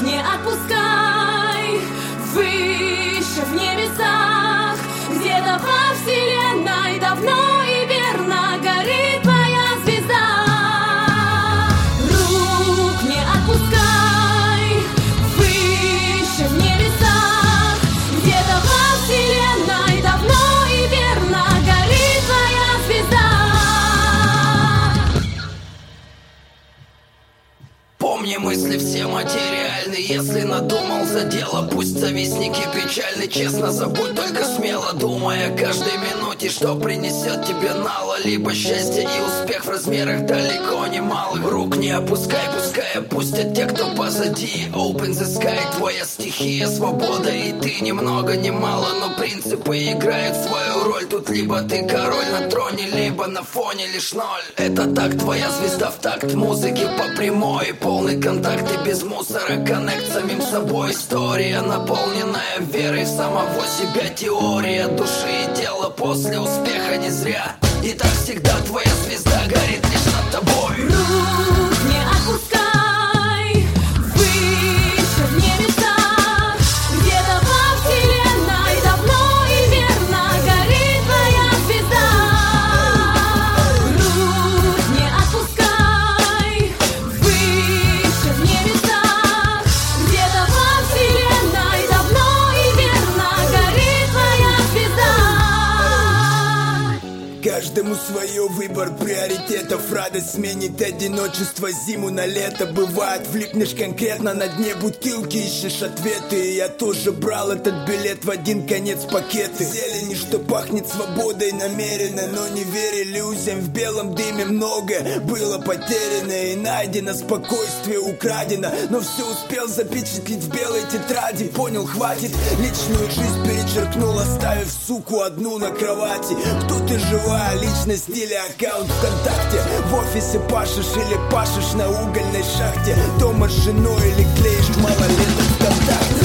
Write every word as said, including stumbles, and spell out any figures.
не отпускай, выше в небесах, где-то во вселенной давно и верно горит твоя звезда. Рук не отпускай, выше в небесах, где-то во вселенной давно и верно горит твоя звезда. Помни, мысли все материальны. Если надумал за дело, пусть завистники печальны. Честно забудь, только смело думай о каждой минуте, что принесет тебе нало. Либо счастье и успех в размерах далеко не малых. Рук не опускай, пускай опустят те, кто позади. Open the sky, твоя стихия, свобода. И ты ни много ни мало, но принципы играют свою роль. Тут либо ты король на троне, либо на фоне лишь ноль. Это так, твоя звезда в такт музыки по прямой. Полный контакт и без мусора, коннект с самим собой. История, наполненная верой в самого себя. Теория души и тела после успеха не зря. И так всегда твоя звезда горит лишь над тобой. Рук не отпускай, выше в небесах, где-то во вселенной давно и верно горит твоя звезда. Рук не отпускай, выше в небесах, где-то во вселенной давно и верно горит твоя звезда. Каждому свое, выбор приоритетов. Радость сменит одиночество, зиму на лето. Бывает, влипнешь конкретно на дне бутылки, ищешь ответы. И я тоже брал этот билет в один конец пакеты. Зелени, что пахнет свободой намеренно, но не верь иллюзиям. В белом дыме многое было потеряно и найдено. Спокойствие украдено, но все успел запечатлеть в белой тетради. Понял, хватит, личную жизнь перечеркнул, оставив суку одну на кровати. Кто ты, живая личность или аккаунт ВКонтакте? В офисе пашешь или пашешь на угольной шахте? Дома с женой или клеишь малолеток ВКонтакте?